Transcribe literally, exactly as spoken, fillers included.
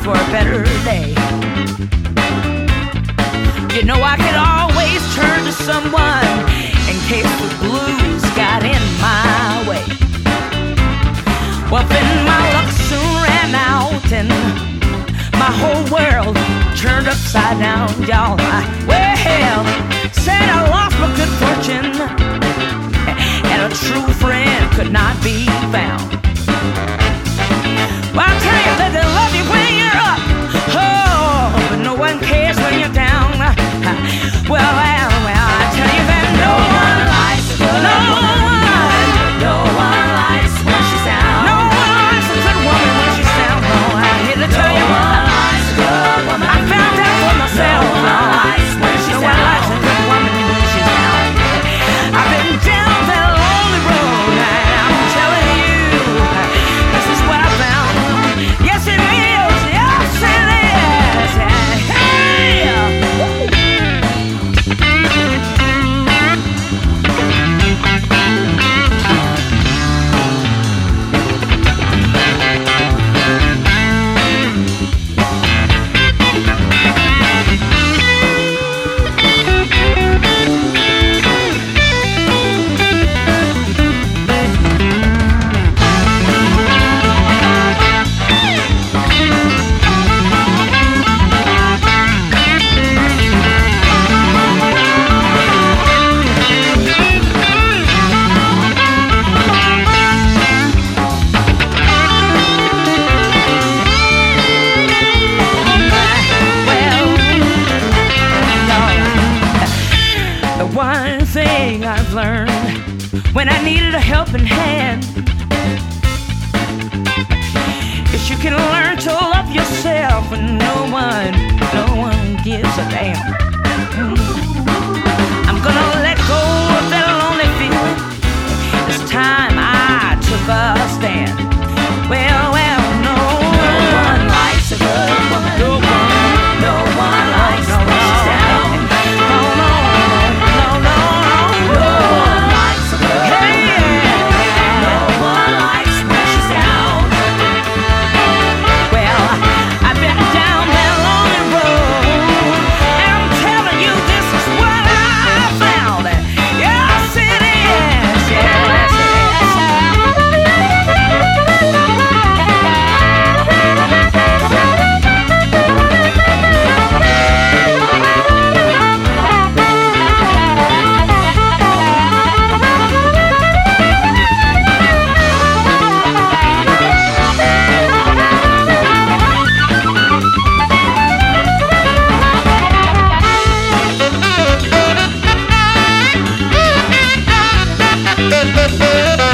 for a better day. You know I could always turn to someone in case the blues got in my way. Well, then my luck soon ran out and my whole world turned upside down, y'all. I, well, said I lost my good fortune and a true friend could not be found. Well, I'll tell you that they love you when you're up, oh, but no one cares when you're down. Well, well, well, I tell you that no one likes a good no woman. No one likes when she's down. No one likes a good woman when she's down. No, I'm here to tell you what. I found out for myself. No one likes when she's down. No one likes a good woman when she's down. I've been down that lonely road, and I'm telling you, this is what I found. Yes, it is. Yes, it is. Hey! One thing I've learned when I needed a helping hand is you can learn to love yourself and no one, no one gives a damn. I'm gonna let go of that lonely feeling. It's time I took a stand. Well, well, no, no one likes a good woman. No one, no one likes no, when she's down. No, no. Thank you.